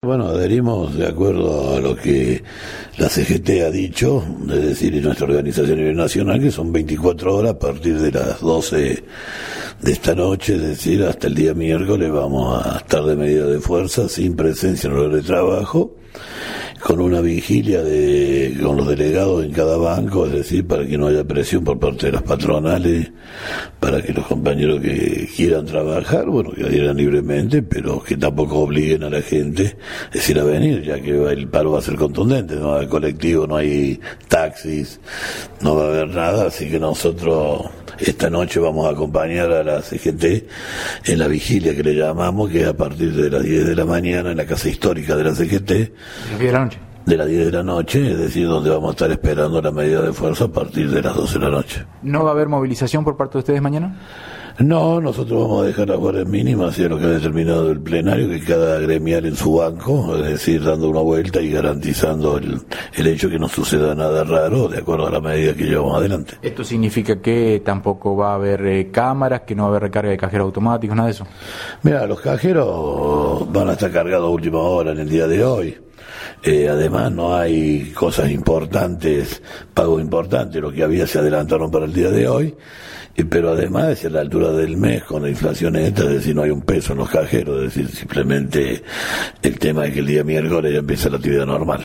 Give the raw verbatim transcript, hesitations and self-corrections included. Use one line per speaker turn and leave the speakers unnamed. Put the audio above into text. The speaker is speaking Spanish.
Bueno, adherimos de acuerdo a lo que la C G T ha dicho, es decir, y nuestra organización a nivel nacional, que son veinticuatro horas a partir de las doce de esta noche, es decir, hasta el día miércoles vamos a estar de medida de fuerza, sin presencia en el horario de trabajo, con una vigilia de con los delegados en cada banco, es decir, para que no haya presión por parte de las patronales, para que los compañeros que quieran trabajar, bueno, que adhieran libremente, pero que tampoco obliguen a la gente, es decir, a venir, ya que el paro va a ser contundente, no hay colectivo, no hay taxis, no va a haber nada, así que nosotros esta noche vamos a acompañar a la C G T en la vigilia que le llamamos, que es a partir de las diez de la mañana en la casa histórica de la C G T.
¿Las diez de la noche?
De las diez de la noche, es decir, donde vamos a estar esperando la medida de fuerza a partir de las doce de la noche.
¿No va a haber movilización por parte de ustedes mañana?
No, nosotros vamos a dejar las guardias mínimas, y es lo que ha determinado el plenario, que cada gremial en su banco, es decir, dando una vuelta y garantizando el, el hecho que no suceda nada raro, de acuerdo a la medida que llevamos adelante.
¿Esto significa que tampoco va a haber eh, cámaras, que no va a haber recarga de cajeros automáticos, nada de eso?
Mira, los cajeros van a estar cargados a última hora en el día de hoy. Eh, además no hay cosas importantes, pagos importantes, lo que había se adelantaron para el día de hoy, eh, pero además a la altura del mes con la inflación esta, es decir, no hay un peso en los cajeros, es decir, simplemente el tema es que el día miércoles ya empieza la actividad normal.